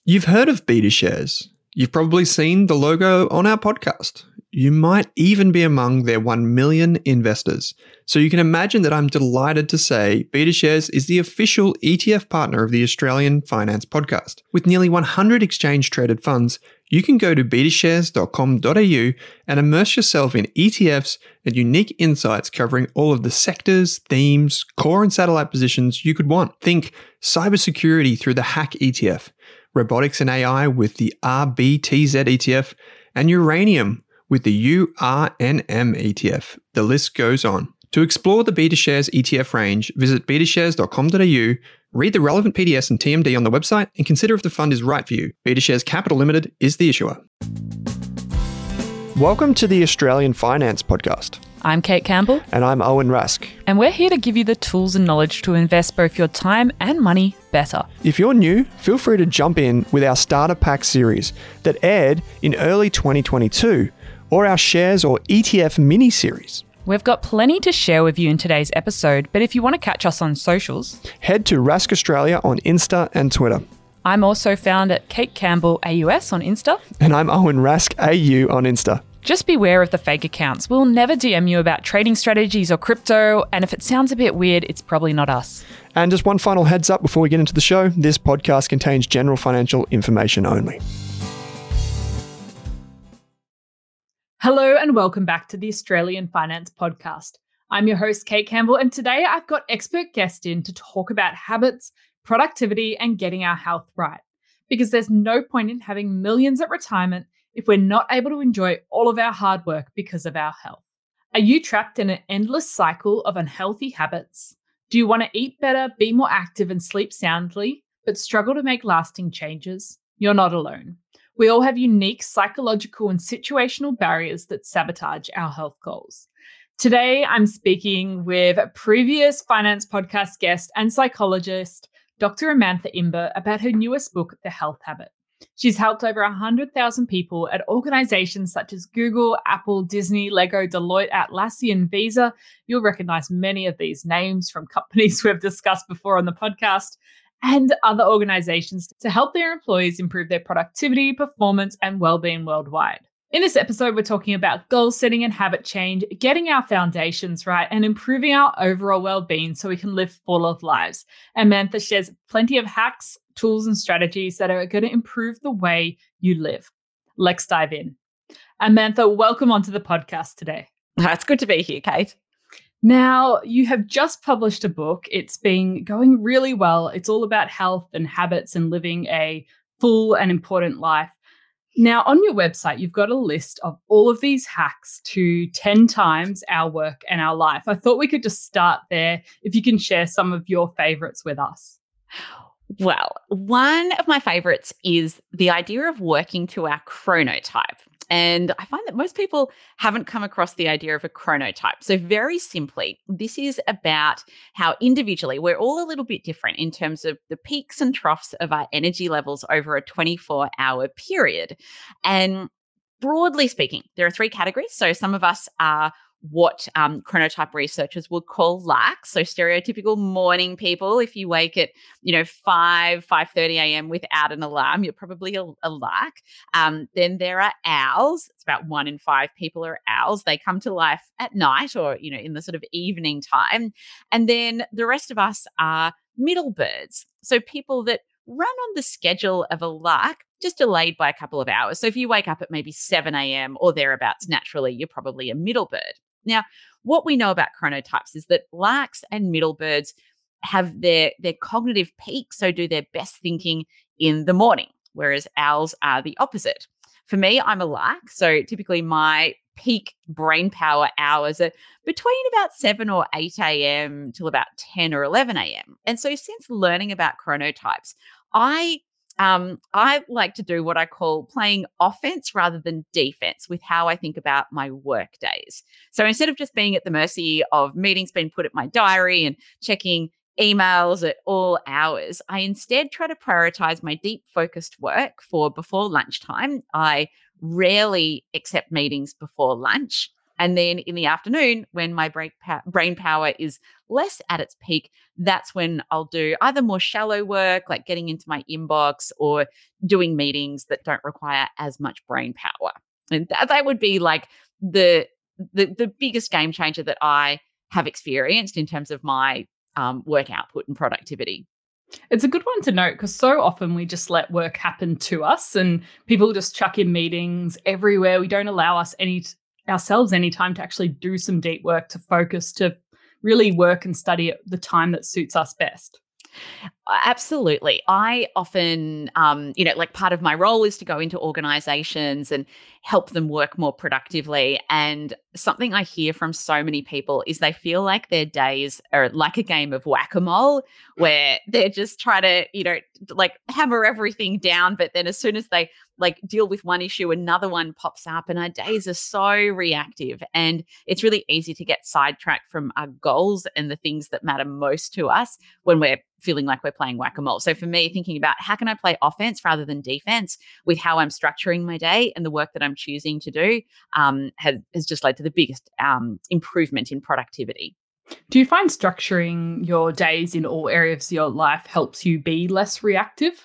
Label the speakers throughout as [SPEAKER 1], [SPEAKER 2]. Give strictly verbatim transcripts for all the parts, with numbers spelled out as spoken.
[SPEAKER 1] You've heard of BetaShares. You've probably seen the logo on our podcast. You might even be among their one million investors. So you can imagine that I'm delighted to say BetaShares is the official E T F partner of the Australian Finance Podcast. With nearly one hundred exchange-traded funds, you can go to beta shares dot com dot a u and immerse yourself in E T Fs and unique insights covering all of the sectors, themes, core and satellite positions you could want. Think cybersecurity through the Hack E T F, robotics and A I with the R B T Z E T F, and uranium with the U R N M E T F. The list goes on. To explore the BetaShares E T F range, visit beta shares dot com dot a u, read the relevant P D S and T M D on the website, and consider if the fund is right for you. BetaShares Capital Limited is the issuer. Welcome to the Australian Finance Podcast.
[SPEAKER 2] I'm Kate Campbell.
[SPEAKER 1] And I'm Owen Rask.
[SPEAKER 2] And we're here to give you the tools and knowledge to invest both your time and money better.
[SPEAKER 1] If you're new, feel free to jump in with our Starter Pack series that aired in early twenty twenty-two, or our Shares or E T F mini-series.
[SPEAKER 2] We've got plenty to share with you in today's episode, but if you want to catch us on socials,
[SPEAKER 1] head to Rask Australia on Insta and Twitter.
[SPEAKER 2] I'm also found at Kate Campbell A U S on Insta.
[SPEAKER 1] And I'm Owen Rask A U on Insta.
[SPEAKER 2] Just beware of the fake accounts. We'll never D M you about trading strategies or crypto, and if it sounds a bit weird, it's probably not us.
[SPEAKER 1] And just one final heads up before we get into the show, this podcast contains general financial information only.
[SPEAKER 3] Hello and welcome back to the Australian Finance Podcast. I'm your host, Kate Campbell, and today I've got expert guests in to talk about habits, productivity, and getting our health right. Because there's no point in having millions at retirement if we're not able to enjoy all of our hard work because of our health. Are you trapped in an endless cycle of unhealthy habits? Do you want to eat better, be more active, and sleep soundly, but struggle to make lasting changes? You're not alone. We all have unique psychological and situational barriers that sabotage our health goals. Today, I'm speaking with a previous finance podcast guest and psychologist, Doctor Amantha Imber, about her newest book, The Health Habit. She's helped over one hundred thousand people at organizations such as Google, Apple, Disney, Lego, Deloitte, Atlassian, Visa. You'll recognize many of these names from companies we've discussed before on the podcast, and other organizations to help their employees improve their productivity, performance, and well-being worldwide. In this episode, we're talking about goal setting and habit change, getting our foundations right, and improving our overall well-being so we can live full of lives. Amantha shares plenty of hacks, tools, and strategies that are going to improve the way you live. Let's dive in. Amantha, welcome onto the podcast today.
[SPEAKER 4] It's good to be here, Kate.
[SPEAKER 3] Now, you have just published a book. It's been going really well. It's all about health and habits and living a full and important life. Now, on your website, you've got a list of all of these hacks to ten times our work and our life. I thought we could just start there. If you can share some of your favorites with us.
[SPEAKER 4] Well, one of my favorites is the idea of working to our chronotype. And I find that most people haven't come across the idea of a chronotype. So very simply, this is about how individually we're all a little bit different in terms of the peaks and troughs of our energy levels over a twenty-four hour period. And broadly speaking, there are three categories. So some of us are what um, chronotype researchers would call larks. So stereotypical morning people. If you wake at, you know, five, five thirty a.m. without an alarm, you're probably a, a lark. Um, then there are owls. It's about one in five people are owls. They come to life at night or, you know, in the sort of evening time. And then the rest of us are middle birds. So people that run on the schedule of a lark, just delayed by a couple of hours. So if you wake up at maybe seven a.m. or thereabouts, naturally, you're probably a middle bird. Now, what we know about chronotypes is that larks and middle birds have their, their cognitive peak, so do their best thinking in the morning, whereas owls are the opposite. For me, I'm a lark, so typically my peak brain power hours are between about seven or eight a.m. till about ten or eleven a.m. And so since learning about chronotypes, I Um, I like to do what I call playing offense rather than defense with how I think about my work days. So instead of just being at the mercy of meetings being put at my diary and checking emails at all hours, I instead try to prioritize my deep focused work for before lunchtime. I rarely accept meetings before lunch. And then in the afternoon, when my brain pow- brain power is less at its peak, that's when I'll do either more shallow work, like getting into my inbox, or doing meetings that don't require as much brain power. And that, that would be like the, the the biggest game changer that I have experienced in terms of my um, work output and productivity.
[SPEAKER 3] It's a good one to note because so often we just let work happen to us and people just chuck in meetings everywhere. We don't allow us any ourselves any time to actually do some deep work, to focus, to really work and study at the time that suits us best.
[SPEAKER 4] Absolutely. I often, um, you know, like part of my role is to go into organizations and help them work more productively. And something I hear from so many people is they feel like their days are like a game of whack-a-mole where they're just trying to, you know, like hammer everything down. But then as soon as they like deal with one issue, another one pops up, and our days are so reactive. And it's really easy to get sidetracked from our goals and the things that matter most to us when we're feeling like we're playing whack-a-mole. So for me, thinking about how can I play offense rather than defense with how I'm structuring my day and the work that I'm choosing to do um, has, has just led to the biggest um, improvement in productivity.
[SPEAKER 3] Do you find structuring your days in all areas of your life helps you be less reactive?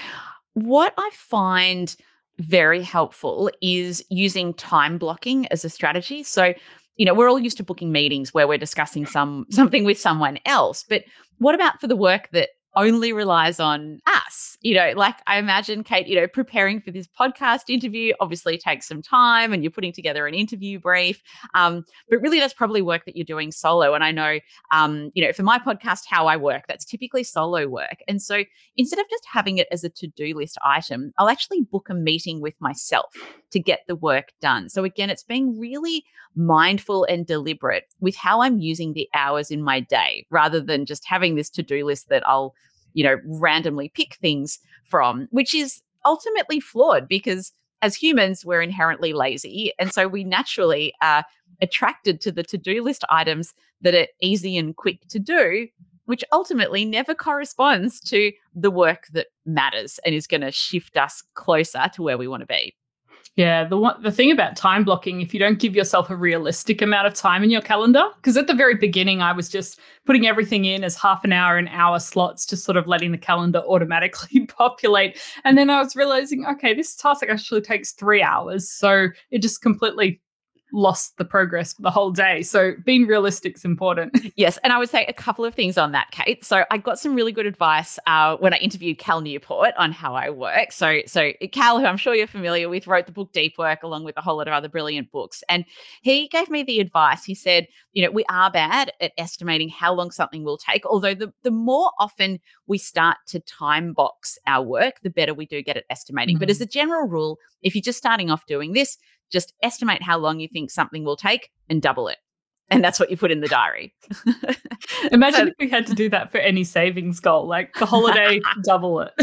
[SPEAKER 4] What I find very helpful is using time blocking as a strategy. So, you know, we're all used to booking meetings where we're discussing some something with someone else, but what about for the work that only relies on us? You know, like I imagine, Kate, you know, preparing for this podcast interview obviously takes some time and you're putting together an interview brief. Um, but really that's probably work that you're doing solo. And I know, um, you know, for my podcast, How I Work, that's typically solo work. And so instead of just having it as a to-do list item, I'll actually book a meeting with myself to get the work done. So again, it's being really mindful and deliberate with how I'm using the hours in my day rather than just having this to-do list that I'll, you know, randomly pick things from, which is ultimately flawed because as humans, we're inherently lazy. And so we naturally are attracted to the to-do list items that are easy and quick to do, which ultimately never corresponds to the work that matters and is going to shift us closer to where we want to be.
[SPEAKER 3] Yeah, the one, the thing about time blocking, if you don't give yourself a realistic amount of time in your calendar, because at the very beginning, I was just putting everything in as half an hour and hour slots, just sort of letting the calendar automatically populate. And then I was realizing, okay, this task actually takes three hours. So it just completely lost the progress for the whole day. So being realistic is important.
[SPEAKER 4] Yes. And I would say a couple of things on that, Kate. So I got some really good advice uh, when I interviewed Cal Newport on How I Work. So, so Cal, who I'm sure you're familiar with, wrote the book Deep Work along with a whole lot of other brilliant books. And he gave me the advice. He said, you know, we are bad at estimating how long something will take. Although the, the more often we start to time box our work, the better we do get at estimating. Mm-hmm. But as a general rule, if you're just starting off doing this, just estimate how long you think something will take and double it. And that's what you put in the diary.
[SPEAKER 3] Imagine so, if we had to do that for any savings goal, like the holiday, double it.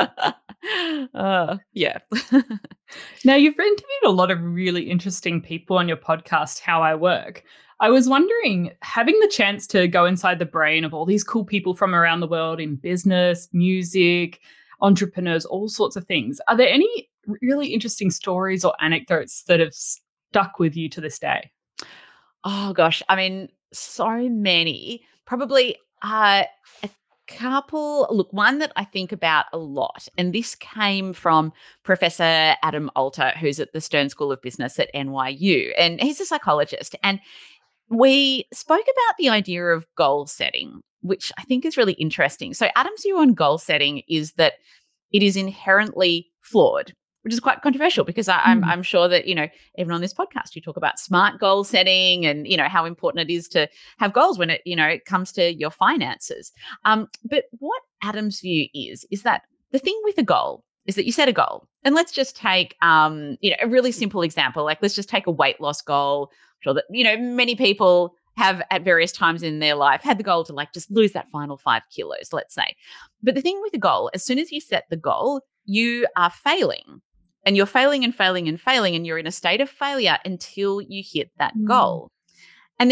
[SPEAKER 4] uh, yeah.
[SPEAKER 3] Now, you've interviewed a lot of really interesting people on your podcast, How I Work. I was wondering, having the chance to go inside the brain of all these cool people from around the world in business, music, entrepreneurs, all sorts of things, are there any really interesting stories or anecdotes that have stuck with you to this day?
[SPEAKER 4] Oh, gosh. I mean, so many. Probably uh, a couple. Look, one that I think about a lot, and this came from Professor Adam Alter, who's at the Stern School of Business at N Y U, and he's a psychologist. And we spoke about the idea of goal setting, which I think is really interesting. So Adam's view on goal setting is that it is inherently flawed, which is quite controversial because I, I'm, mm. I'm sure that, you know, even on this podcast, you talk about smart goal setting and, you know, how important it is to have goals when it, you know, it comes to your finances. Um, but what Adam's view is, is that the thing with a goal is that you set a goal. And let's just take, um, you know, a really simple example. Like let's just take a weight loss goal. I'm sure that, you know, many people have at various times in their life had the goal to like just lose that final five kilos, let's say. But the thing with the goal, as soon as you set the goal, you are failing. And you're failing and failing and failing, and you're in a state of failure until you hit that mm. goal. And then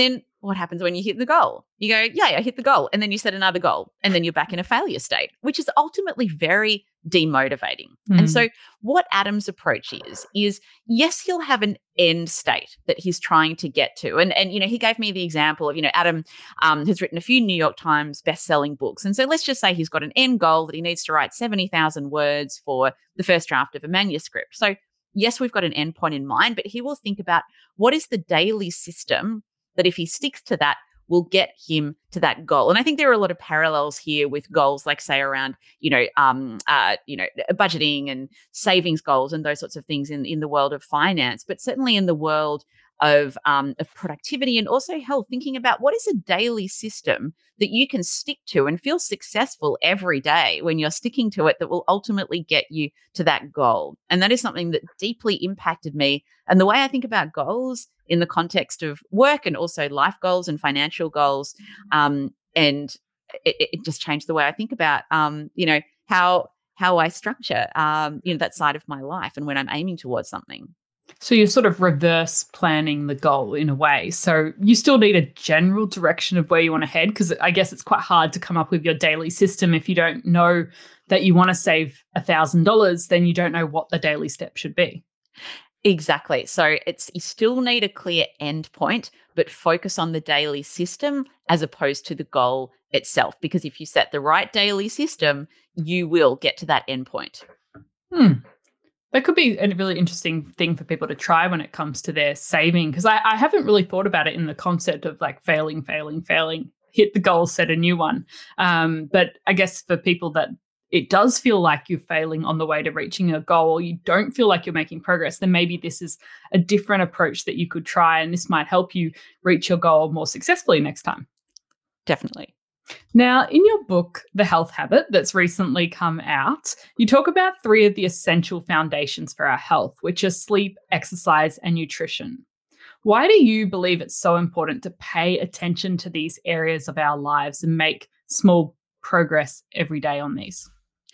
[SPEAKER 4] what happens when you hit the goal? You go, yeah, I hit the goal. And then you set another goal. And then you're back in a failure state, which is ultimately very demotivating.
[SPEAKER 3] Mm.
[SPEAKER 4] And so what Adam's approach is, is yes, he'll have an end state that he's trying to get to. And, and you know, he gave me the example of, you know, Adam um, has written a few New York Times best-selling books. And so let's just say he's got an end goal that he needs to write seventy thousand words for the first draft of a manuscript. So yes, we've got an end point in mind, but he will think about what is the daily system that if he sticks to that will get him to that goal. And I think there are a lot of parallels here with goals like, say, around, you know, um, uh, you know, budgeting and savings goals and those sorts of things in, in the world of finance, but certainly in the world of, um, of productivity and also health, thinking about what is a daily system that you can stick to and feel successful every day when you're sticking to it that will ultimately get you to that goal. And that is something that deeply impacted me. And the way I think about goals in the context of work and also life goals and financial goals. Um, and it, it just changed the way I think about, um, you know, how, how I structure, um, you know, that side of my life and when I'm aiming towards something.
[SPEAKER 3] So you're sort of reverse planning the goal in a way. So you still need a general direction of where you want to head, because I guess it's quite hard to come up with your daily system if you don't know that you want to save one thousand dollars, then you don't know what the daily step should be.
[SPEAKER 4] Exactly. So it's you still need a clear end point, but focus on the daily system as opposed to the goal itself. Because if you set the right daily system, you will get to that end point.
[SPEAKER 3] Hmm. That could be a really interesting thing for people to try when it comes to their saving, because I, I haven't really thought about it in the concept of like failing, failing, failing, hit the goal, set a new one. Um, but I guess for people that it does feel like you're failing on the way to reaching a goal, or you don't feel like you're making progress, then maybe this is a different approach that you could try, and this might help you reach your goal more successfully next time.
[SPEAKER 4] Definitely.
[SPEAKER 3] Now, in your book, The Health Habit, that's recently come out, you talk about three of the essential foundations for our health, which are sleep, exercise, and nutrition. Why do you believe it's so important to pay attention to these areas of our lives and make small progress every day on these?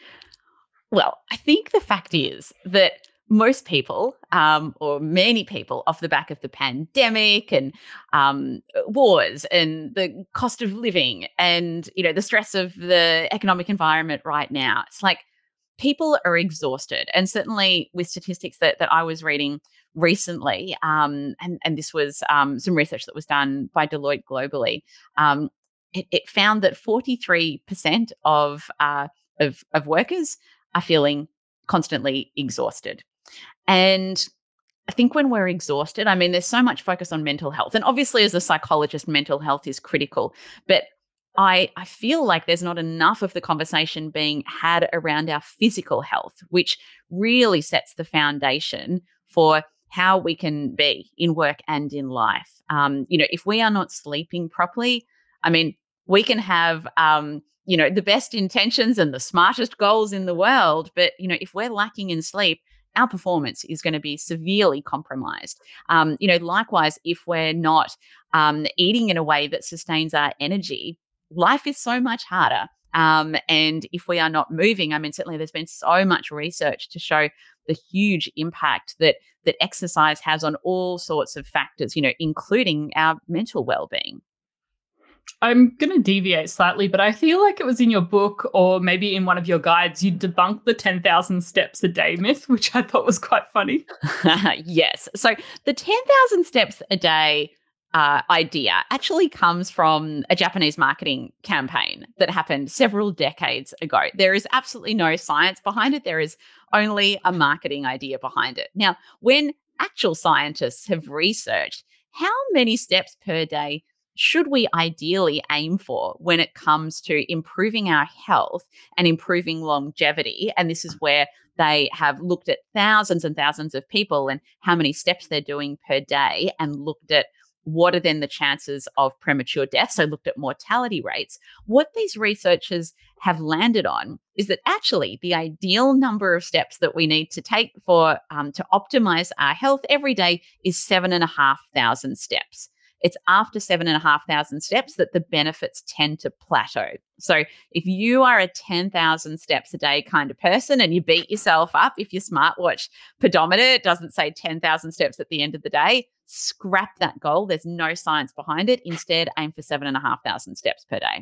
[SPEAKER 4] Well, I think the fact is that most people, um, or many people, off the back of the pandemic and um, wars and the cost of living and, you know, the stress of the economic environment right now, it's like people are exhausted. And certainly with statistics that that I was reading recently, um, and, and this was um, some research that was done by Deloitte globally, um, it, it found that forty-three percent of, uh, of, of workers are feeling constantly exhausted. And I think when we're exhausted, I mean, there's so much focus on mental health. And obviously, as a psychologist, mental health is critical. But I, I feel like there's not enough of the conversation being had around our physical health, which really sets the foundation for how we can be in work and in life. Um, you know, if we are not sleeping properly, I mean, we can have, um, you know, the best intentions and the smartest goals in the world. But, you know, if we're lacking in sleep, our performance is going to be severely compromised. Um, you know, likewise, if we're not um, eating in a way that sustains our energy, life is so much harder. Um, and if we are not moving, I mean, certainly there's been so much research to show the huge impact that that exercise has on all sorts of factors, you know, including our mental well-being.
[SPEAKER 3] I'm going to deviate slightly, but I feel like it was in your book or maybe in one of your guides, you debunked the ten thousand steps a day myth, which I thought was quite funny.
[SPEAKER 4] Yes. So the ten thousand steps a day uh, idea actually comes from a Japanese marketing campaign that happened several decades ago. There is absolutely no science behind it. There is only a marketing idea behind it. Now, when actual scientists have researched how many steps per day should we ideally aim for when it comes to improving our health and improving longevity? And this is where they have looked at thousands and thousands of people and how many steps they're doing per day and looked at what are then the chances of premature death. So looked at mortality rates. What these researchers have landed on is that actually the ideal number of steps that we need to take for um, to optimize our health every day is seven and a half thousand steps. it's after seven and a half thousand steps that the benefits tend to plateau. So if you are a ten thousand steps a day kind of person and you beat yourself up if your smartwatch pedometer doesn't say ten thousand steps at the end of the day, scrap that goal. There's no science behind it. Instead, aim for seven and a half thousand steps per day.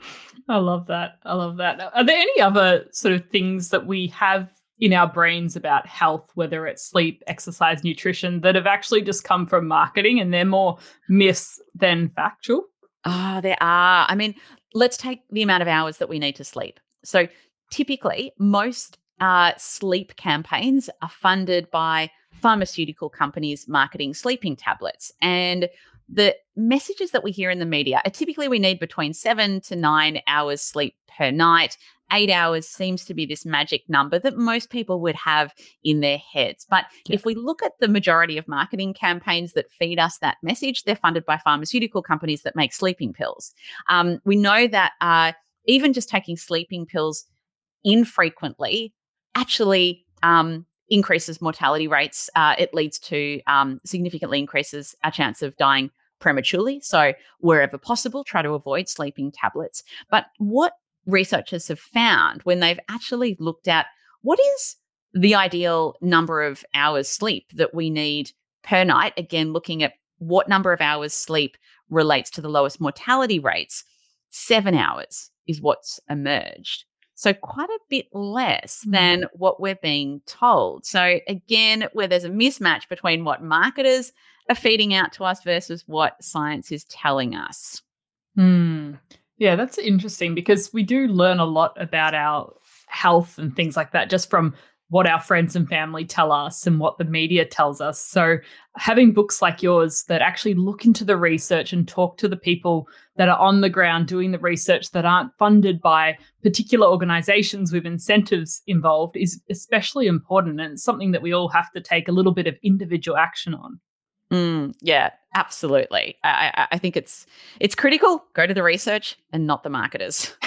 [SPEAKER 3] I love that. I love that. Are there any other sort of things that we have in our brains about health, whether it's sleep, exercise, nutrition, that have actually just come from marketing and they're more myths than factual?
[SPEAKER 4] Oh, there are. I mean, let's take the amount of hours that we need to sleep. So typically, most uh, sleep campaigns are funded by pharmaceutical companies marketing sleeping tablets. And the messages that we hear in the media are typically we need between seven to nine hours sleep per night. Eight hours seems to be this magic number that most people would have in their heads. But
[SPEAKER 3] Yeah.
[SPEAKER 4] if we look at the majority of marketing campaigns that feed us that message, they're funded by pharmaceutical companies that make sleeping pills. Um, we know that uh, even just taking sleeping pills infrequently actually um, increases mortality rates. Uh, it leads to um, significantly increases our chance of dying prematurely. So wherever possible, try to avoid sleeping tablets. But what researchers have found when they've actually looked at what is the ideal number of hours sleep that we need per night, again, looking at what number of hours sleep relates to the lowest mortality rates, seven hours is what's emerged. So quite a bit less than what we're being told. So again, where there's a mismatch between what marketers are feeding out to us versus what science is telling us.
[SPEAKER 3] Hmm. Yeah, that's interesting because we do learn a lot about our health and things like that just from what our friends and family tell us and what the media tells us. So having books like yours that actually look into the research and talk to the people that are on the ground doing the research that aren't funded by particular organizations with incentives involved is especially important, and it's something that we all have to take a little bit of individual action on.
[SPEAKER 4] Mm, yeah, absolutely. I, I, I think it's it's critical. Go to the research and not the marketers.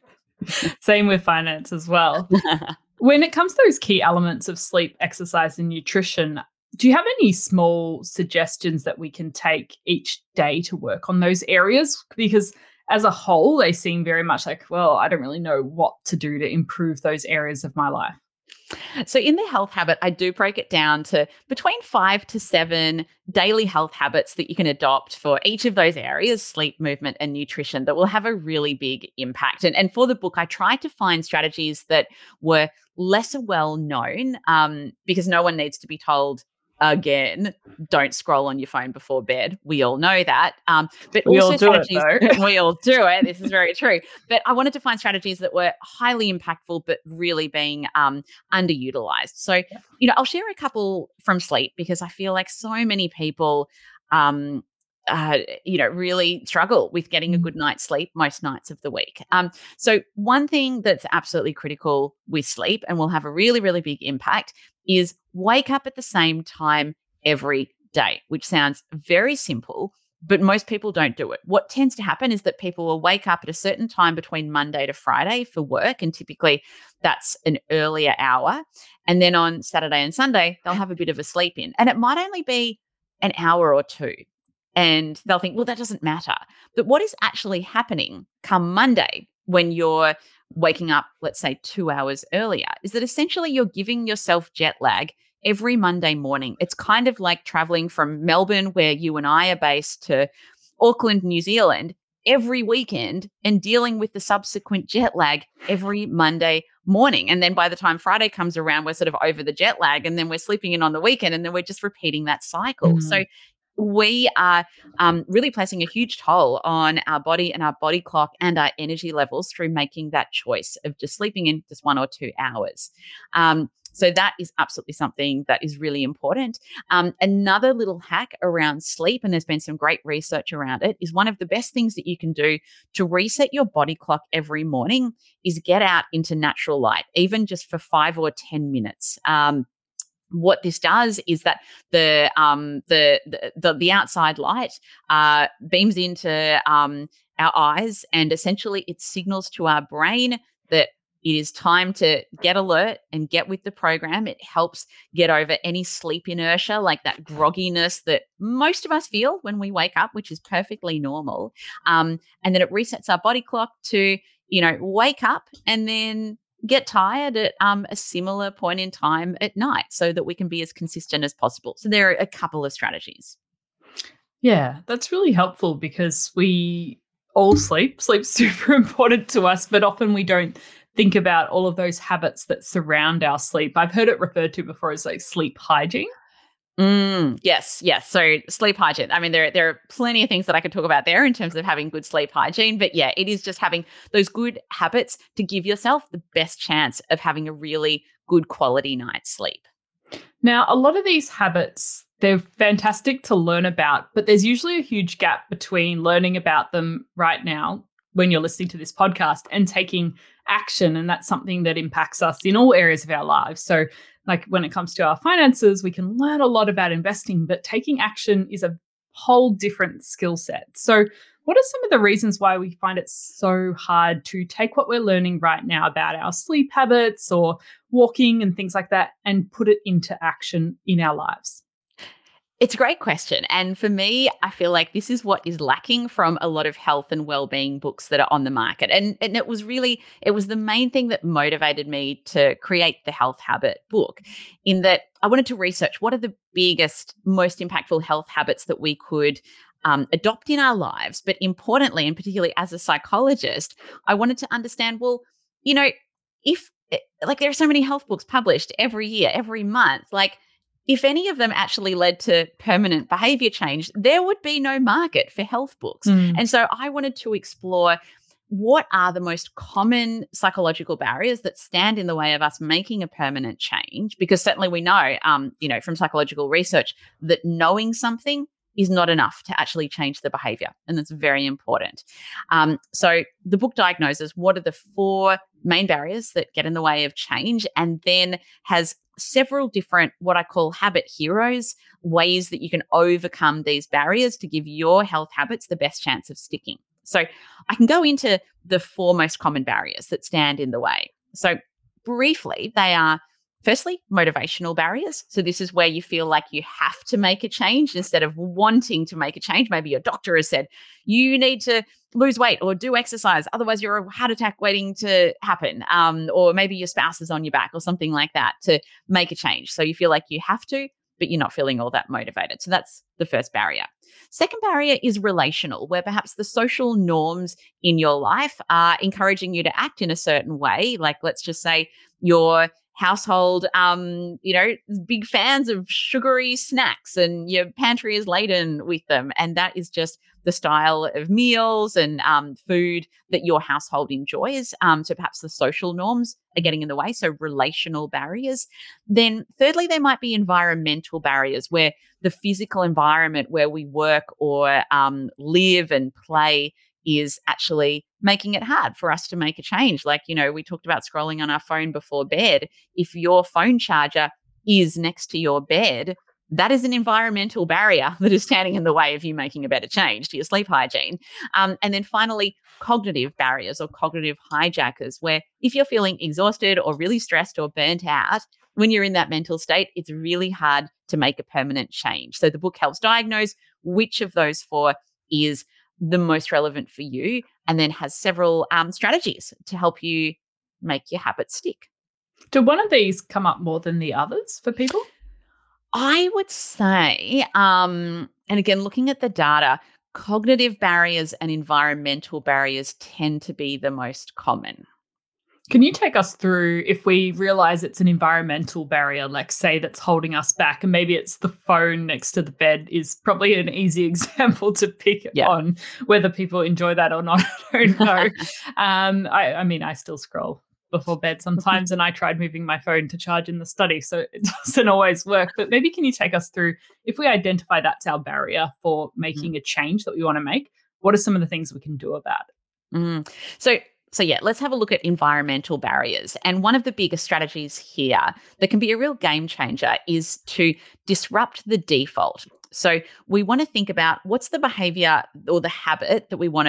[SPEAKER 3] Same with finance as well. When it comes to those key elements of sleep, exercise, and nutrition, do you have any small suggestions that we can take each day to work on those areas? Because as a whole, they seem very much like, well, I don't really know what to do to improve those areas of my life.
[SPEAKER 4] So in the health habit, I do break it down to between five to seven daily health habits that you can adopt for each of those areas, sleep, movement, and nutrition, that will have a really big impact. And, and for the book, I tried to find strategies that were lesser well known um, because no one needs to be told, again, don't scroll on your phone before bed. We all know that. Um, but
[SPEAKER 3] We
[SPEAKER 4] also
[SPEAKER 3] all do it,
[SPEAKER 4] strategies,
[SPEAKER 3] though.
[SPEAKER 4] we all do it. This is very true. But I wanted to find strategies that were highly impactful, but really being um, underutilized. So, you know, I'll share a couple from sleep because I feel like so many people, um, uh, you know, really struggle with getting a good night's sleep most nights of the week. Um, so one thing that's absolutely critical with sleep and will have a really, really big impact is wake up at the same time every day, which sounds very simple, but most people don't do it. What tends to happen is that people will wake up at a certain time between Monday to Friday for work, and typically that's an earlier hour. And then on Saturday and Sunday, they'll have a bit of a sleep in, and it might only be an hour or two. And they'll think, well, that doesn't matter. But what is actually happening come Monday when you're waking up, let's say two hours earlier, is that essentially you're giving yourself jet lag every Monday morning. It's kind of like traveling from Melbourne, where you and I are based, to Auckland, New Zealand every weekend and dealing with the subsequent jet lag every Monday morning. And then by the time Friday comes around, we're sort of over the jet lag, and then we're sleeping in on the weekend, and then we're just repeating that cycle.
[SPEAKER 3] Mm.
[SPEAKER 4] So we are um, really placing a huge toll on our body and our body clock and our energy levels through making that choice of just sleeping in just one or two hours. Um, so that is absolutely something that is really important. Um, another little hack around sleep, and there's been some great research around it, is one of the best things that you can do to reset your body clock every morning is get out into natural light, even just for five or ten minutes. Um, What this does is that the um, the, the the outside light uh, beams into um, our eyes, and essentially it signals to our brain that It is time to get alert and get with the program. It helps get over any sleep inertia, like that grogginess that most of us feel when we wake up, which is perfectly normal. Um, and then it resets our body clock to, you know, wake up and then get tired at um, a similar point in time at night so that we can be as consistent as possible. So there are a couple of strategies.
[SPEAKER 3] Yeah, that's really helpful because we all sleep. Sleep's super important to us, but often we don't think about all of those habits that surround our sleep. I've heard it referred to before as like sleep hygiene.
[SPEAKER 4] Mm, yes, yes. So sleep hygiene. I mean, there, there are plenty of things that I could talk about there in terms of having good sleep hygiene. But yeah, it is just having those good habits to give yourself the best chance of having a really good quality night's sleep.
[SPEAKER 3] Now, a lot of these habits, they're fantastic to learn about, but there's usually a huge gap between learning about them right now when you're listening to this podcast and taking action. And that's something that impacts us in all areas of our lives. So like when it comes to our finances, we can learn a lot about investing, but taking action is a whole different skill set. So what are some of the reasons why we find it so hard to take what we're learning right now about our sleep habits or walking and things like that and put it into action in our lives?
[SPEAKER 4] It's a great question. And for me, I feel like this is what is lacking from a lot of health and well-being books that are on the market. And, and it was really, it was the main thing that motivated me to create the Health Habit book, in that I wanted to research what are the biggest, most impactful health habits that we could um, adopt in our lives. But importantly, and particularly as a psychologist, I wanted to understand, well, you know, if, like there are so many health books published every year, every month, like, if any of them actually led to permanent behavior change, there would be no market for health books. Mm. And so I wanted to explore what are the most common psychological barriers that stand in the way of us making a permanent change? Because certainly we know, um, you know, from psychological research that knowing something is not enough to actually change the behavior. And that's very important. Um, so the book diagnoses what are the four main barriers that get in the way of change, and then has several different, what I call habit heroes, ways that you can overcome these barriers to give your health habits the best chance of sticking. So I can go into the four most common barriers that stand in the way. So briefly, they are firstly, motivational barriers. So this is where you feel like you have to make a change instead of wanting to make a change. Maybe your doctor has said, you need to lose weight or do exercise, otherwise you're a heart attack waiting to happen. Um, or maybe your spouse is on your back or something like that to make a change. So you feel like you have to, but you're not feeling all that motivated. So that's the first barrier. Second barrier is relational, where perhaps the social norms in your life are encouraging you to act in a certain way. Like, let's just say your household, um, you know, big fans of sugary snacks and your pantry is laden with them. And that is just the style of meals and um, food that your household enjoys. Um, so perhaps the social norms are getting in the way. So relational barriers. Then thirdly, there might be environmental barriers, where the physical environment where we work or um, live and play is actually making it hard for us to make a change. Like, you know, we talked about scrolling on our phone before bed. If your phone charger is next to your bed, that is an environmental barrier that is standing in the way of you making a better change to your sleep hygiene. Um, and then finally, cognitive barriers or cognitive hijackers, where if you're feeling exhausted or really stressed or burnt out, when you're in that mental state, it's really hard to make a permanent change. So the book helps diagnose which of those four is the most relevant for you, and then has several um, strategies to help you make your habits stick.
[SPEAKER 3] Do one of these come up more than the others for people?
[SPEAKER 4] I would say, um, and again, looking at the data, cognitive barriers and environmental barriers tend to be the most common.
[SPEAKER 3] Can you take us through, if we realize it's an environmental barrier, like say that's holding us back, and maybe it's the phone next to the bed is probably an easy example to pick yeah. on, whether people enjoy that or not, I don't know. um, I, I mean, I still scroll before bed sometimes, and I tried moving my phone to charge in the study, so it doesn't always work. But maybe can you take us through, if we identify that's our barrier for making mm. a change that we want to make, what are some of the things we can do about it?
[SPEAKER 4] Mm. So So yeah, let's have a look at environmental barriers. And one of the biggest strategies here that can be a real game changer is to disrupt the default. So we want to think about what's the behavior or the habit that we want to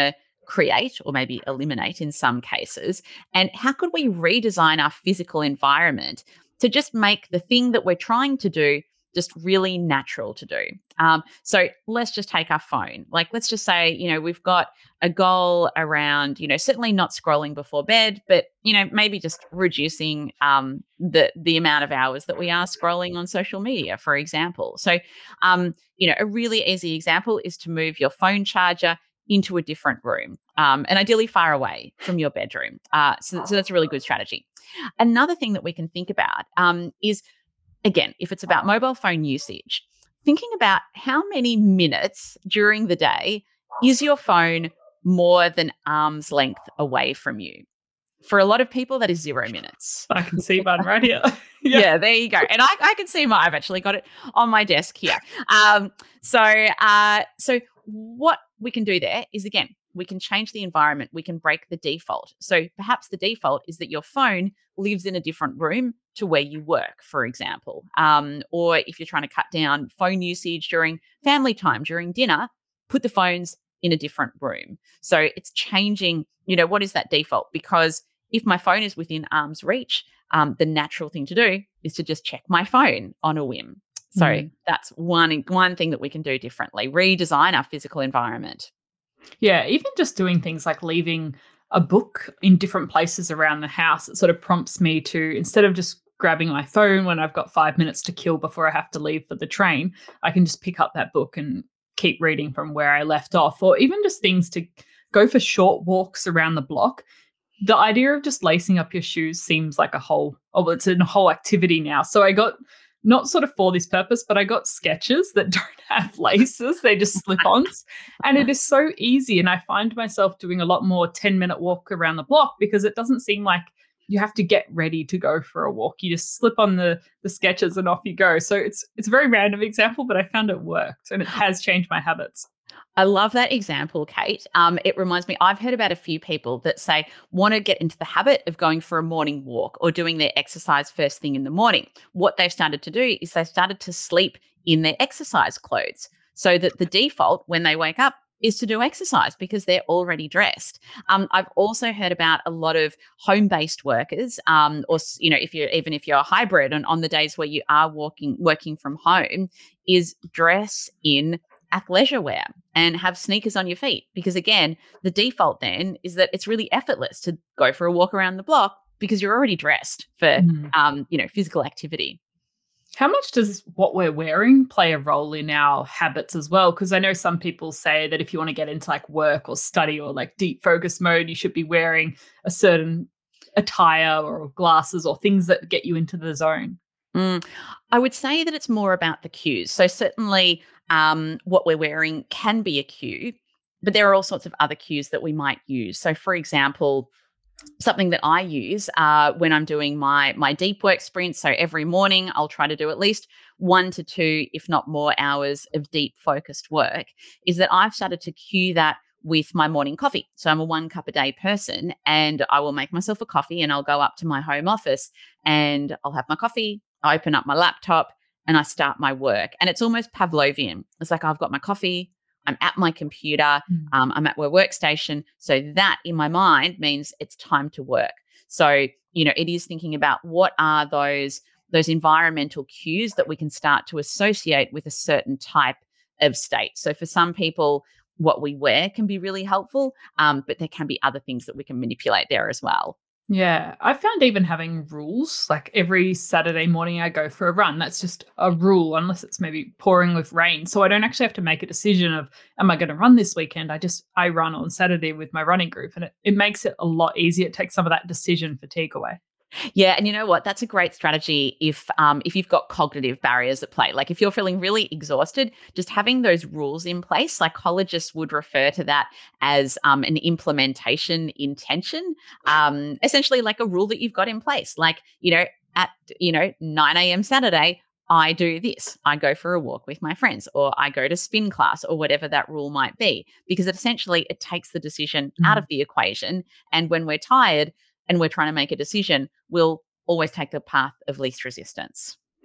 [SPEAKER 4] create or maybe eliminate in some cases? And how could we redesign our physical environment to just make the thing that we're trying to do just really natural to do? Um, so let's just take our phone. Like, let's just say, you know, we've got a goal around, you know, certainly not scrolling before bed, but, you know, maybe just reducing um, the the amount of hours that we are scrolling on social media, for example. So, um, you know, a really easy example is to move your phone charger into a different room, um, and ideally far away from your bedroom. Uh, so, so that's a really good strategy. Another thing that we can think about um, is, again, if it's about mobile phone usage, thinking about how many minutes during the day is your phone more than arm's length away from you. For a lot of people, that is zero minutes.
[SPEAKER 3] I can see one right here.
[SPEAKER 4] Yeah. yeah, there you go. And I, I can see my, I've actually got it on my desk here. Um, so, uh, so what we can do there is, again, we can change the environment. We can break the default. So perhaps the default is that your phone lives in a different room to where you work, for example. Um, or if you're trying to cut down phone usage during family time, during dinner, put the phones in a different room. So it's changing, you know, what is that default? Because if my phone is within arm's reach, um, the natural thing to do is to just check my phone on a whim. So mm. that's one, one thing that we can do differently, redesign our physical environment.
[SPEAKER 3] Yeah, even just doing things like leaving a book in different places around the house, it sort of prompts me to, instead of just grabbing my phone when I've got five minutes to kill before I have to leave for the train, I can just pick up that book and keep reading from where I left off. Or even just things to go for short walks around the block. The idea of just lacing up your shoes seems like a whole, oh, it's a whole activity now. So I got, not sort of for this purpose, but I got Skechers that don't have laces. They just slip-ons. And it is so easy. And I find myself doing a lot more ten-minute walk around the block because it doesn't seem like you have to get ready to go for a walk. You just slip on the, the Skechers and off you go. So it's it's a very random example, but I found it worked and it has changed my habits.
[SPEAKER 4] I love that example, Kate. Um, it reminds me, I've heard about a few people that say want to get into the habit of going for a morning walk or doing their exercise first thing in the morning. What they've started to do is they've started to sleep in their exercise clothes so that the default when they wake up is to do exercise because they're already dressed. Um, I've also heard about a lot of home-based workers, um, or you know, if you're even if you're a hybrid, and on the days where you are walking working from home, is dress in athleisure wear and have sneakers on your feet. Because again, the default then is that it's really effortless to go for a walk around the block because you're already dressed for, mm. um, you know, physical activity.
[SPEAKER 3] How much does what we're wearing play a role in our habits as well? Because I know some people say that if you want to get into like work or study or like deep focus mode, you should be wearing a certain attire or glasses or things that get you into the zone.
[SPEAKER 4] Mm, I would say that it's more about the cues. So certainly um, what we're wearing can be a cue, but there are all sorts of other cues that we might use. So for example, something that I use uh, when I'm doing my my deep work sprints. So every morning I'll try to do at least one to two, if not more, hours of deep focused work, is that I've started to cue that with my morning coffee. So I'm a one cup a day person and I will make myself a coffee and I'll go up to my home office and I'll have my coffee, I open up my laptop and I start my work. And it's almost Pavlovian. It's like I've got my coffee, I'm at my computer, um, I'm at my workstation. So that in my mind means it's time to work. So, you know, it is thinking about what are those, those environmental cues that we can start to associate with a certain type of state. So for some people, what we wear can be really helpful, um, but there can be other things that we can manipulate there as well.
[SPEAKER 3] Yeah, I found even having rules, like every Saturday morning I go for a run, that's just a rule, unless it's maybe pouring with rain. So I don't actually have to make a decision of, am I going to run this weekend? I just, I run on Saturday with my running group and it, it makes it a lot easier. It takes some of that decision fatigue away.
[SPEAKER 4] Yeah, and you know what? That's a great strategy if um, if you've got cognitive barriers at play. Like if you're feeling really exhausted, just having those rules in place, psychologists would refer to that as um, an implementation intention, um, essentially like a rule that you've got in place. Like, you know, at, you know, nine a.m. Saturday, I do this. I go for a walk with my friends or I go to spin class or whatever that rule might be, because it essentially it takes the decision mm. out of the equation. And when we're tired, and we're trying to make a decision, we'll always take the path of least resistance.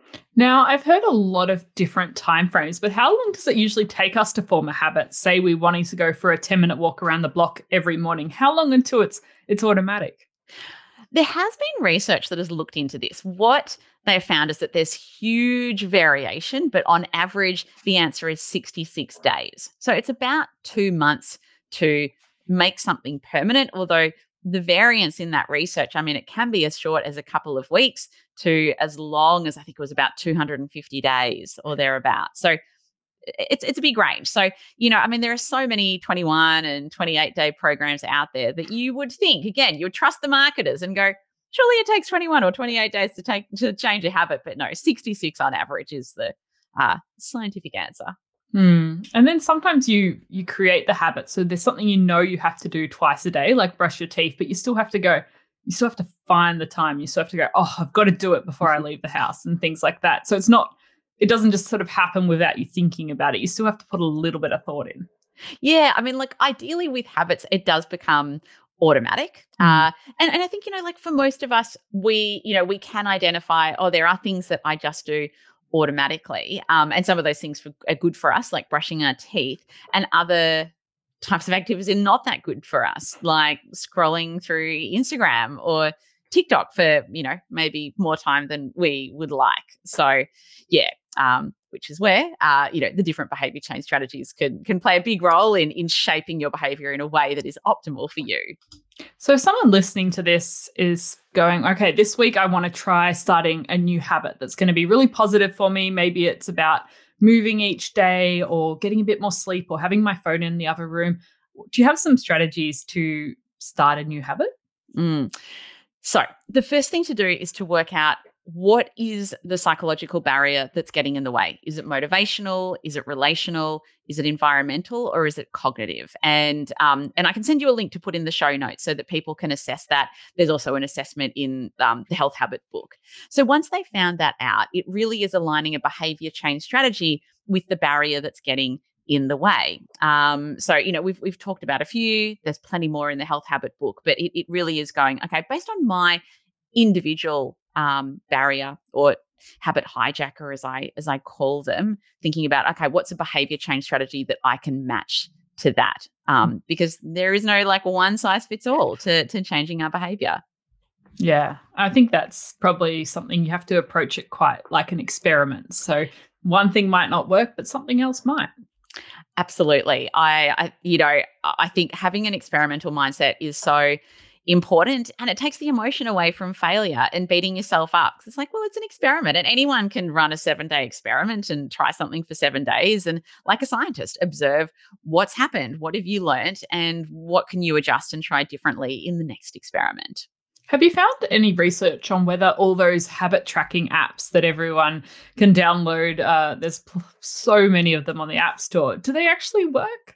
[SPEAKER 3] Now, I've heard a lot of different timeframes, but how long does it usually take us to form a habit? Say we wanting to go for a ten minute walk around the block every morning. How long until it's it's automatic?
[SPEAKER 4] There has been research that has looked into this. What they have found is that there's huge variation, but on average, the answer is sixty-six days. So it's about two months to make something permanent, although the variance in that research, I mean, it can be as short as a couple of weeks to as long as I think it was about two hundred fifty days or thereabouts. So it's it's a big range. So, you know, I mean, there are so many twenty-one and twenty-eight day programs out there that you would think, again, you would trust the marketers and go, surely it takes twenty-one or twenty-eight days to take to change a habit. But no, sixty-six on average is the uh, scientific answer.
[SPEAKER 3] Hmm. And then sometimes you you create the habit. So there's something you know you have to do twice a day, like brush your teeth, but you still have to go, you still have to find the time. You still have to go, oh, I've got to do it before I leave the house and things like that. So it's not, it doesn't just sort of happen without you thinking about it. You still have to put a little bit of thought in.
[SPEAKER 4] Yeah, I mean, like ideally with habits, it does become automatic.
[SPEAKER 3] Mm.
[SPEAKER 4] Uh, and, and I think, you know, like for most of us, we, you know, we can identify, oh, there are things that I just do automatically. Um, and some of those things for, are good for us, like brushing our teeth, and other types of activities are not that good for us, like scrolling through Instagram or TikTok for, you know, maybe more time than we would like. So yeah, um, which is where, uh, you know, the different behavior change strategies can can play a big role in in shaping your behavior in a way that is optimal for you.
[SPEAKER 3] So if someone listening to this is going, okay, this week I want to try starting a new habit that's going to be really positive for me. Maybe it's about moving each day or getting a bit more sleep or having my phone in the other room. Do you have some strategies to start a new habit?
[SPEAKER 4] Mm. So the first thing to do is to work out, what is the psychological barrier that's getting in the way? Is it motivational? Is it relational? Is it environmental? Or is it cognitive? And um, and I can send you a link to put in the show notes so that people can assess that. There's also an assessment in um, the Health Habit book. So once they found that out, it really is aligning a behavior change strategy with the barrier that's getting in the way. Um, so, you know, we've we've talked about a few. There's plenty more in the Health Habit book, but it, it really is going, okay, based on my individual um, barrier or habit hijacker, as I as I call them, thinking about, okay, what's a behavior change strategy that I can match to that? Um, because there is no like one size fits all to to changing our behavior.
[SPEAKER 3] Yeah, I think that's probably something you have to approach it quite like an experiment. So one thing might not work, but something else might.
[SPEAKER 4] Absolutely. I, I, you know, I think having an experimental mindset is so important, and it takes the emotion away from failure and beating yourself up. It's like, well, it's an experiment, and anyone can run a seven day experiment and try something for seven days. And like a scientist, observe what's happened. What have you learned, and what can you adjust and try differently in the next experiment?
[SPEAKER 3] Have you found any research on whether all those habit tracking apps that everyone can download, uh, there's p- so many of them on the App Store, do they actually work?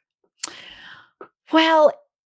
[SPEAKER 4] Well,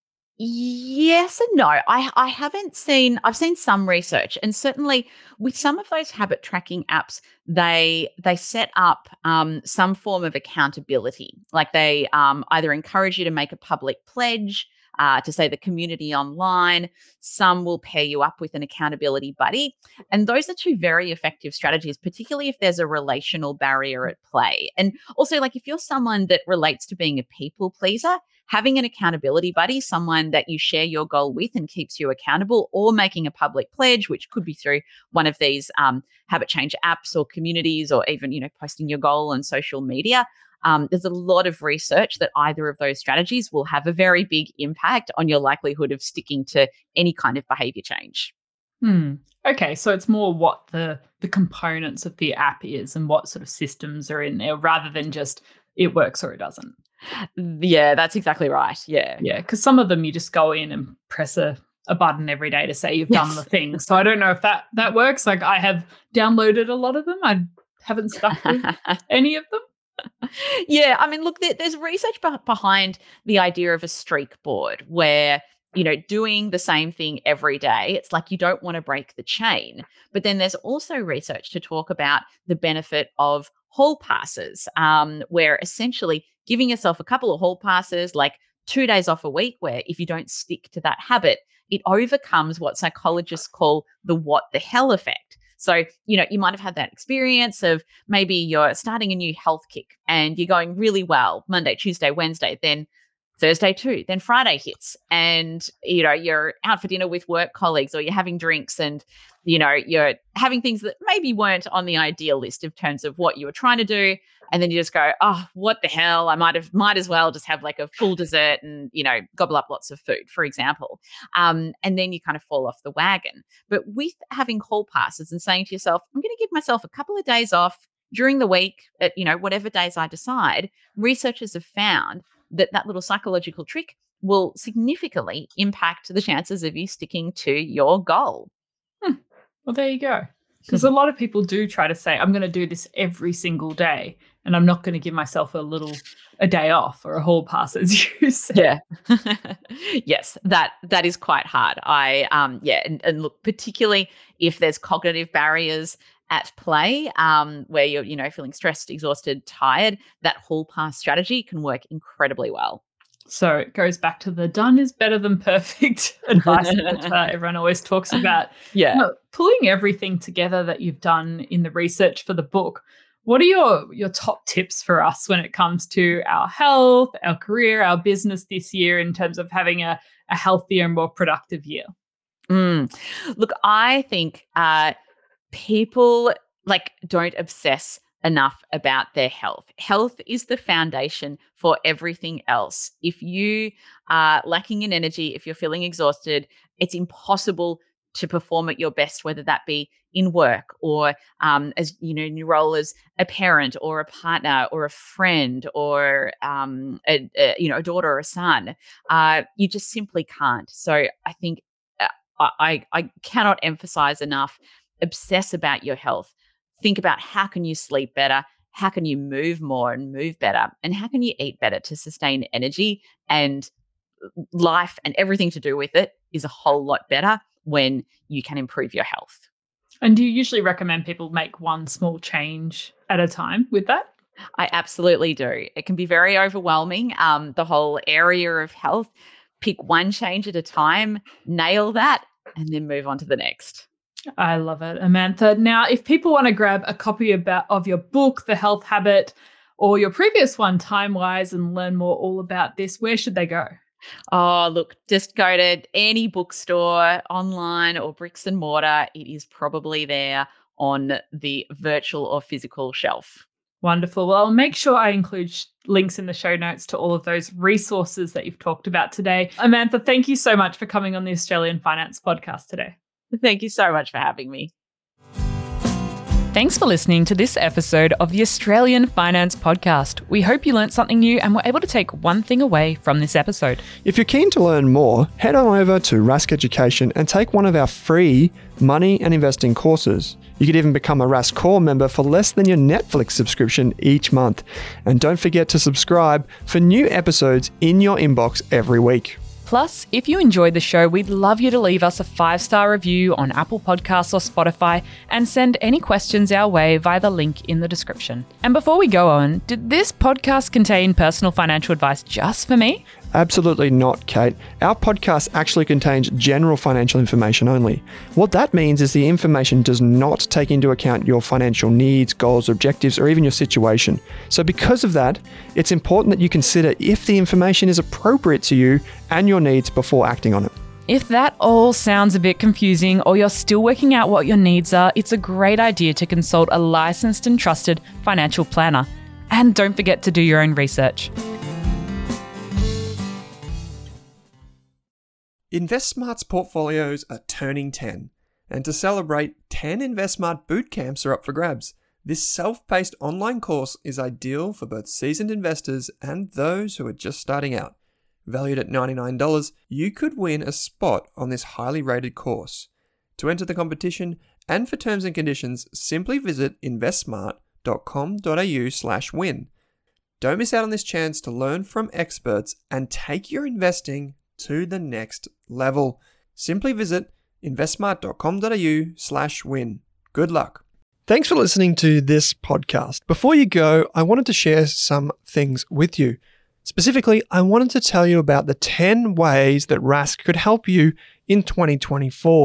[SPEAKER 4] yes and no. I I haven't seen, I've seen some research, and certainly with some of those habit tracking apps, they they set up um, some form of accountability. Like they um, either encourage you to make a public pledge, uh, to say the community online. Some will pair you up with an accountability buddy. And those are two very effective strategies, particularly if there's a relational barrier at play. And also, like if you're someone that relates to being a people pleaser, having an accountability buddy, someone that you share your goal with and keeps you accountable, or making a public pledge, which could be through one of these um, habit change apps or communities, or even, you know, posting your goal on social media. Um, there's a lot of research that either of those strategies will have a very big impact on your likelihood of sticking to any kind of behavior change.
[SPEAKER 3] Hmm. Okay, so it's more what the the components of the app is and what sort of systems are in there, rather than just it works or it doesn't.
[SPEAKER 4] Yeah, that's exactly right. Yeah.
[SPEAKER 3] Yeah, because some of them you just go in and press a, a button every day to say you've
[SPEAKER 4] Yes.
[SPEAKER 3] done the thing. So I don't know if that that works. Like I have downloaded a lot of them. I haven't stuck with any of them.
[SPEAKER 4] Yeah, I mean, look, there, there's research beh- behind the idea of a streak board where, you know, doing the same thing every day, it's like you don't want to break the chain. But then there's also research to talk about the benefit of hall passes, um, where essentially giving yourself a couple of hall passes, like two days off a week, where if you don't stick to that habit, it overcomes what psychologists call the what the hell effect. So, you know, you might have had that experience of maybe you're starting a new health kick and you're going really well Monday, Tuesday, Wednesday, then Thursday too, then Friday hits and, you know, you're out for dinner with work colleagues or you're having drinks and, you know, you're having things that maybe weren't on the ideal list in terms of what you were trying to do. And then you just go, oh, what the hell? I might have, might as well just have like a full dessert and, you know, gobble up lots of food, for example. Um, and then you kind of fall off the wagon. But with having hall passes and saying to yourself, I'm going to give myself a couple of days off during the week at, you know, whatever days I decide, researchers have found that that little psychological trick will significantly impact the chances of you sticking to your goal.
[SPEAKER 3] Hmm. Well, there you go. Because a lot of people do try to say, I'm going to do this every single day and I'm not going to give myself a little, a day off or a hall pass, as you said.
[SPEAKER 4] Yeah. Yes, that that is quite hard. I, um, yeah, and, and look, particularly if there's cognitive barriers at play, um, where you're, you know, feeling stressed, exhausted, tired, that hall pass strategy can work incredibly well.
[SPEAKER 3] So it goes back to the done is better than perfect advice that uh, everyone always talks about.
[SPEAKER 4] Yeah.
[SPEAKER 3] You know, pulling everything together that you've done in the research for the book, what are your, your top tips for us when it comes to our health, our career, our business this year in terms of having a, a healthier and more productive year?
[SPEAKER 4] Mm. Look, I think uh, people like don't obsess enough about their health. Health is the foundation for everything else. If you are lacking in energy, if you're feeling exhausted, it's impossible to perform at your best, whether that be in work or um, as you know, in your role as a parent or a partner or a friend or um, a, a, you know, a daughter or a son. Uh, you just simply can't. So I think uh, I, I cannot emphasize enough, obsess about your health. Think about how can you sleep better, how can you move more and move better, and how can you eat better to sustain energy, and life and everything to do with it is a whole lot better when you can improve your health.
[SPEAKER 3] And do you usually recommend people make one small change at a time with that?
[SPEAKER 4] I absolutely do. It can be very overwhelming, um, the whole area of health. Pick one change at a time, nail that, and then move on to the next.
[SPEAKER 3] I love it, Amantha. Now, if people want to grab a copy about, of your book, The Health Habit, or your previous one, Time Wise, and learn more all about this, where should they go?
[SPEAKER 4] Oh, look, just go to any bookstore, online or bricks and mortar. It is probably there on the virtual or physical shelf.
[SPEAKER 3] Wonderful. Well, I'll make sure I include sh- links in the show notes to all of those resources that you've talked about today. Amantha, thank you so much for coming on the Australian Finance Podcast today.
[SPEAKER 4] Thank you so much for having me.
[SPEAKER 2] Thanks for listening to this episode of the Australian Finance Podcast. We hope you learned something new and were able to take one thing away from this episode.
[SPEAKER 1] If you're keen to learn more, head on over to Rask Education and take one of our free money and investing courses. You could even become a Rask Core member for less than your Netflix subscription each month. And don't forget to subscribe for new episodes in your inbox every week.
[SPEAKER 2] Plus, if you enjoyed the show, we'd love you to leave us a five-star review on Apple Podcasts or Spotify and send any questions our way via the link in the description. And before we go on, did this podcast contain personal financial advice just for me?
[SPEAKER 1] Absolutely not, Kate. Our podcast actually contains general financial information only. What that means is the information does not take into account your financial needs, goals, objectives, or even your situation. So because of that, it's important that you consider if the information is appropriate to you and your needs before acting on it.
[SPEAKER 2] If that all sounds a bit confusing or you're still working out what your needs are, it's a great idea to consult a licensed and trusted financial planner. And don't forget to do your own research.
[SPEAKER 1] InvestSmart's portfolios are turning ten, and to celebrate, ten InvestSmart bootcamps are up for grabs. This self-paced online course is ideal for both seasoned investors and those who are just starting out. Valued at ninety-nine dollars, you could win a spot on this highly rated course. To enter the competition and for terms and conditions, simply visit investsmart.com.au slash win. Don't miss out on this chance to learn from experts and take your investing to the next level. Simply visit investsmart.com.au slash win. Good luck. Thanks for listening to this podcast. Before you go, I wanted to share some things with you. Specifically, I wanted to tell you about the ten ways that Rask could help you in twenty twenty-four.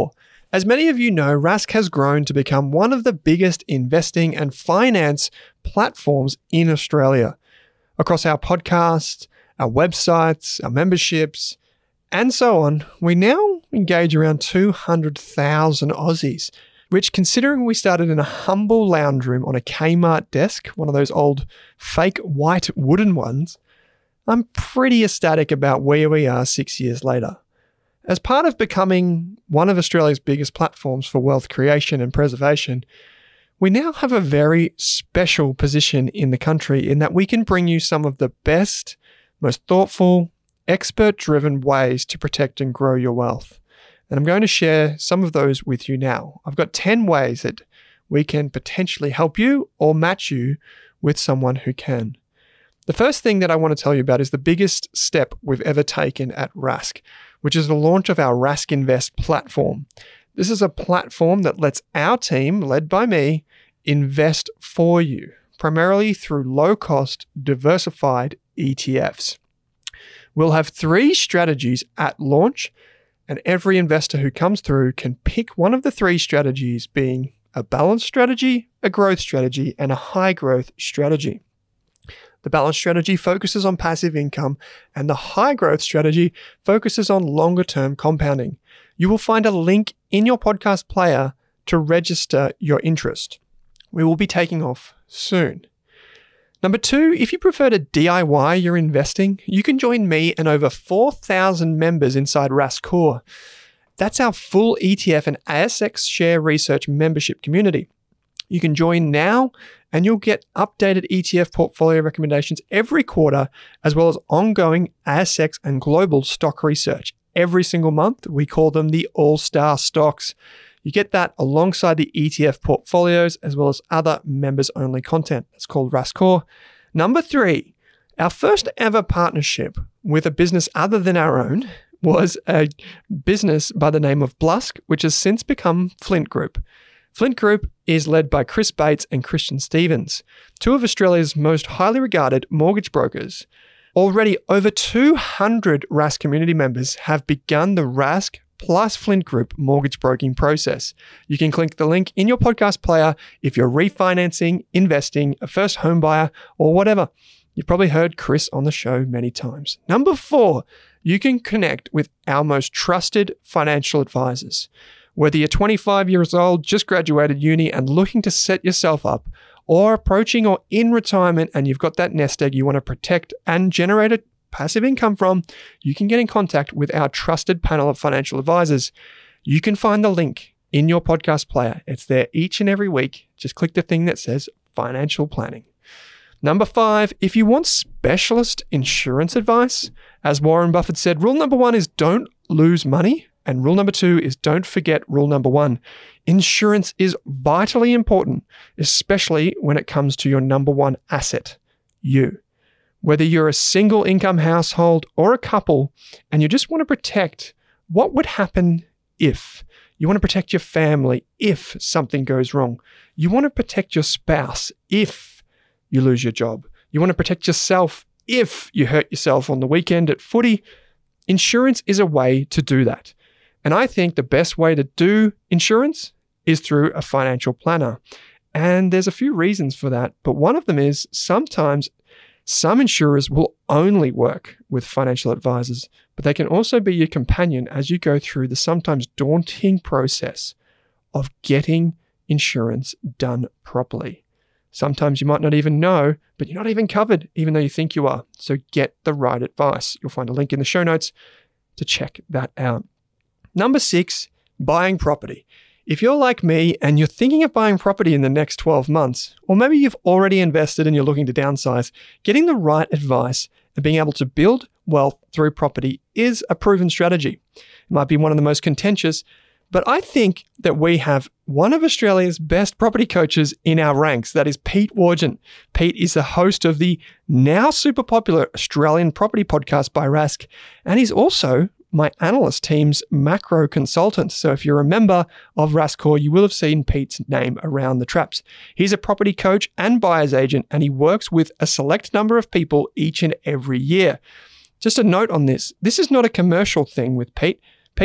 [SPEAKER 1] As many of you know, Rask has grown to become one of the biggest investing and finance platforms in Australia. Across our podcasts, our websites, our memberships, and so on, we now engage around two hundred thousand Aussies, which, considering we started in a humble lounge room on a Kmart desk, one of those old fake white wooden ones, I'm pretty ecstatic about where we are six years later. As part of becoming one of Australia's biggest platforms for wealth creation and preservation, we now have a very special position in the country in that we can bring you some of the best, most thoughtful, expert-driven ways to protect and grow your wealth. And I'm going to share some of those with you now. I've got ten ways that we can potentially help you or match you with someone who can. The first thing that I want to tell you about is the biggest step we've ever taken at Rask, which is the launch of our Rask Invest platform. This is a platform that lets our team, led by me, invest for you, primarily through low-cost, diversified E T Fs. We'll have three strategies at launch, and every investor who comes through can pick one of the three strategies, being a balanced strategy, a growth strategy, and a high-growth strategy. The balanced strategy focuses on passive income, and the high growth strategy focuses on longer term compounding. You will find a link in your podcast player to register your interest. We will be taking off soon. Number two, if you prefer to D I Y your investing, you can join me and over four thousand members inside Rask Core. That's our full E T F and A S X share research membership community. You can join now and you'll get updated E T F portfolio recommendations every quarter, as well as ongoing A S X and global stock research. Every single month, we call them the All-Star Stocks. You get that alongside the E T F portfolios, as well as other members-only content. It's called Rask Core. Number three, our first ever partnership with a business other than our own was a business by the name of Blusk, which has since become Flint Group. Flint Group is led by Chris Bates and Christian Stevens, two of Australia's most highly regarded mortgage brokers. Already over two hundred Rask community members have begun the Rask plus Flint Group mortgage broking process. You can click the link in your podcast player if you're refinancing, investing, a first home buyer, or whatever. You've probably heard Chris on the show many times. Number four, you can connect with our most trusted financial advisors. Whether you're twenty-five years old, just graduated uni and looking to set yourself up, or approaching or in retirement and you've got that nest egg you want to protect and generate a passive income from, you can get in contact with our trusted panel of financial advisors. You can find the link in your podcast player. It's there each and every week. Just click the thing that says financial planning. Number five, if you want specialist insurance advice, as Warren Buffett said, rule number one is don't lose money. And rule number two is don't forget rule number one. Insurance is vitally important, especially when it comes to your number one asset, you. Whether you're a single income household or a couple, and you just want to protect what would happen if. You want to protect your family if something goes wrong. You want to protect your spouse if you lose your job. You want to protect yourself if you hurt yourself on the weekend at footy. Insurance is a way to do that. And I think the best way to do insurance is through a financial planner. And there's a few reasons for that, but one of them is sometimes some insurers will only work with financial advisors, but they can also be your companion as you go through the sometimes daunting process of getting insurance done properly. Sometimes you might not even know, but you're not even covered, even though you think you are. So get the right advice. You'll find a link in the show notes to check that out. Number six, buying property. If you're like me and you're thinking of buying property in the next twelve months, or maybe you've already invested and you're looking to downsize, getting the right advice and being able to build wealth through property is a proven strategy. It might be one of the most contentious, but I think that we have one of Australia's best property coaches in our ranks. That is Pete Wargent. Pete is the host of the now super popular Australian property podcast by Rask, and he's also my analyst team's macro consultant. So if you're a member of Rask Core, you will have seen Pete's name around the traps. He's a property coach and buyer's agent, and he works with a select number of people each and every year. Just a note on this, this is not a commercial thing with Pete. Pete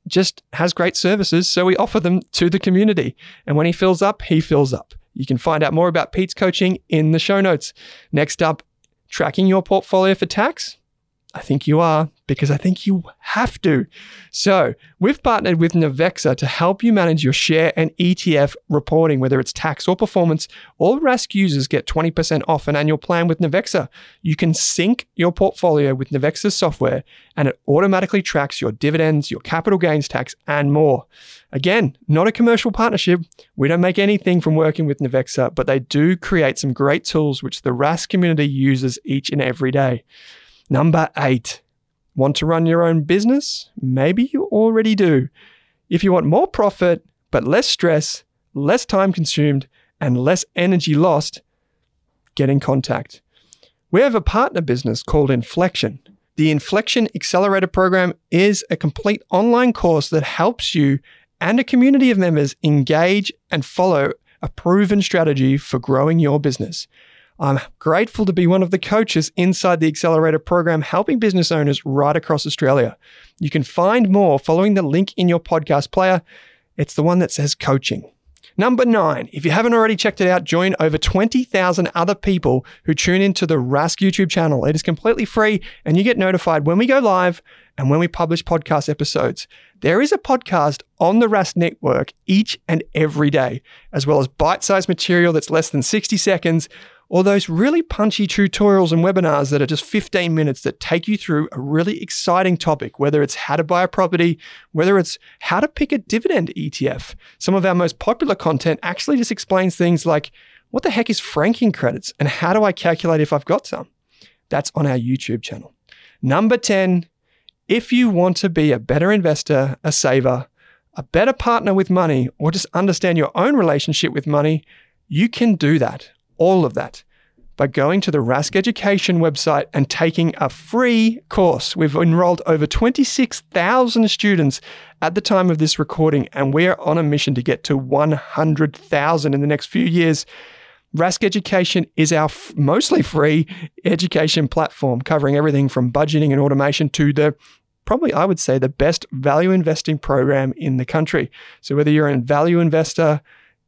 [SPEAKER 1] just has great services, so we offer them to the community. And when he fills up, he fills up. You can find out more about Pete's coaching in the show notes. Next up, tracking your portfolio for tax? I think you are, because I think you have to. So we've partnered with Navexa to help you manage your share and E T F reporting, whether it's tax or performance. All Rask users get twenty percent off an annual plan with Navexa. You can sync your portfolio with Navexa's software, and it automatically tracks your dividends, your capital gains tax, and more. Again, not a commercial partnership. We don't make anything from working with Navexa, but they do create some great tools which the Rask community uses each and every day. Number eight, want to run your own business? Maybe you already do. If you want more profit, but less stress, less time consumed, and less energy lost, get in contact. We have a partner business called Inflection. The Inflection Accelerator Program is a complete online course that helps you and a community of members engage and follow a proven strategy for growing your business. I'm grateful to be one of the coaches inside the Accelerator program, helping business owners right across Australia. You can find more following the link in your podcast player. It's the one that says coaching. Number nine, if you haven't already checked it out, join over twenty thousand other people who tune into the Rask YouTube channel. It is completely free, and you get notified when we go live and when we publish podcast episodes. There is a podcast on the Rask Network each and every day, as well as bite-sized material that's less than sixty seconds, or those really punchy tutorials and webinars that are just fifteen minutes that take you through a really exciting topic, whether it's how to buy a property, whether it's how to pick a dividend E T F. Some of our most popular content actually just explains things like, what the heck is franking credits and how do I calculate if I've got some? That's on our YouTube channel. Number ten, if you want to be a better investor, a saver, a better partner with money, or just understand your own relationship with money, you can do that. All of that by going to the Rask Education website and taking a free course. We've enrolled over twenty-six thousand students at the time of this recording, and we are on a mission to get to one hundred thousand in the next few years. Rask Education is our f- mostly free education platform, covering everything from budgeting and automation to the probably, I would say, the best value investing program in the country. So whether you're a value investor,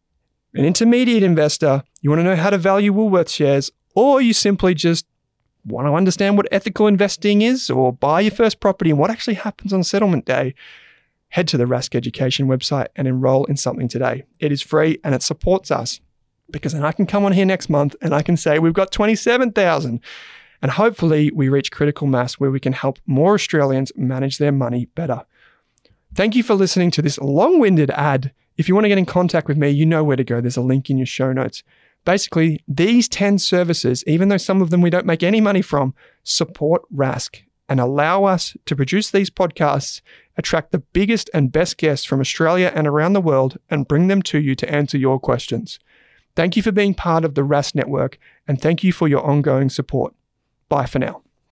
[SPEAKER 1] an intermediate investor, you want to know how to value Woolworths shares, or you simply just want to understand what ethical investing is, or buy your first property and what actually happens on settlement day, head to the Rask Education website and enroll in something today. It is free and it supports us, because then I can come on here next month and I can say we've got twenty-seven thousand, and hopefully we reach critical mass where we can help more Australians manage their money better. Thank you for listening to this long-winded ad. If you want to get in contact with me, you know where to go. There's a link in your show notes. Basically, these ten services, even though some of them we don't make any money from, support Rask and allow us to produce these podcasts, attract the biggest and best guests from Australia and around the world, and bring them to you to answer your questions. Thank you for being part of the Rask Network, and thank you for your ongoing support. Bye for now.